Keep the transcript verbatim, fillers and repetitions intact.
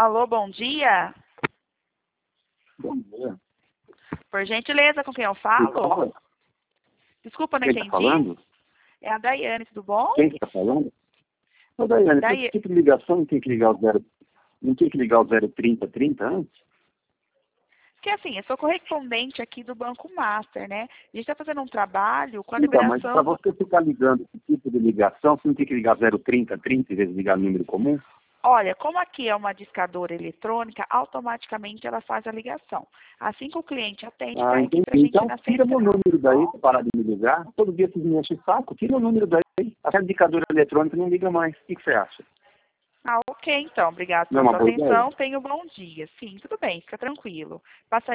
Alô, bom dia. Bom dia. Por gentileza, com quem eu Quem falo? fala? Desculpa, não Quem entendi. está falando? É a Daiane, tudo bom? Quem está falando? Ô, Daiane, Daí- que tipo de ligação não tem que ligar o zero... Não tem que ligar o zero trinta trinta antes? Porque assim, eu sou correspondente aqui do Banco Master, né? A gente está fazendo um trabalho com a Então, mas liberação... para você ficar ligando esse tipo de ligação, você não tem que ligar zero trinta trinta em vez de ligar número comum? Olha, como aqui é uma discadora eletrônica, automaticamente ela faz a ligação. Assim que o cliente atende, Ah, cai aqui entendi. para a gente Então, na tira meu central. número daí para parar de me ligar. Todo dia vocês me enchem o saco. Tira o número daí. A indicadora eletrônica não liga mais. O que, que você acha? Ah, ok, então. Obrigado Não é pela uma sua boa ideia? atenção. Tenha um bom dia. Sim, tudo bem, fica tranquilo. Passa